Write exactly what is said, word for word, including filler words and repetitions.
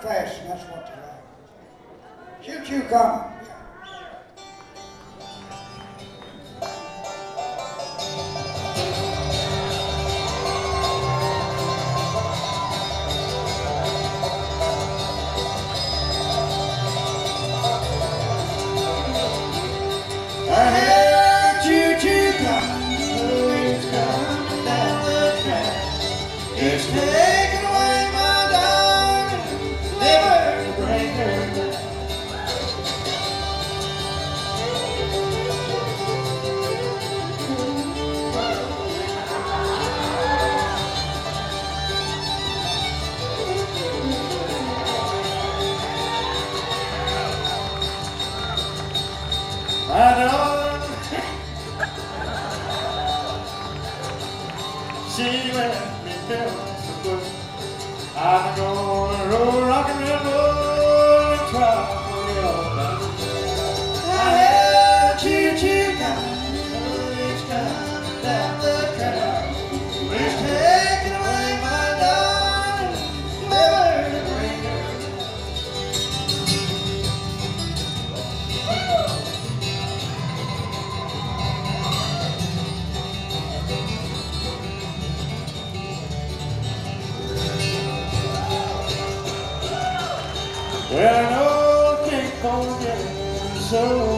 fashion, that's what they like. Choo-choo coming. I heard choo-choo coming, oh, it's coming down the track. It's taking away my darling, never to bring her back. I know she left me feeling so good. I'm gonna roll, rock and roll and try for it all back. I heard choo-choo coming, oh, it's coming down the track. It's taking away my darling, never to bring her back. Well, I know I can't forget, so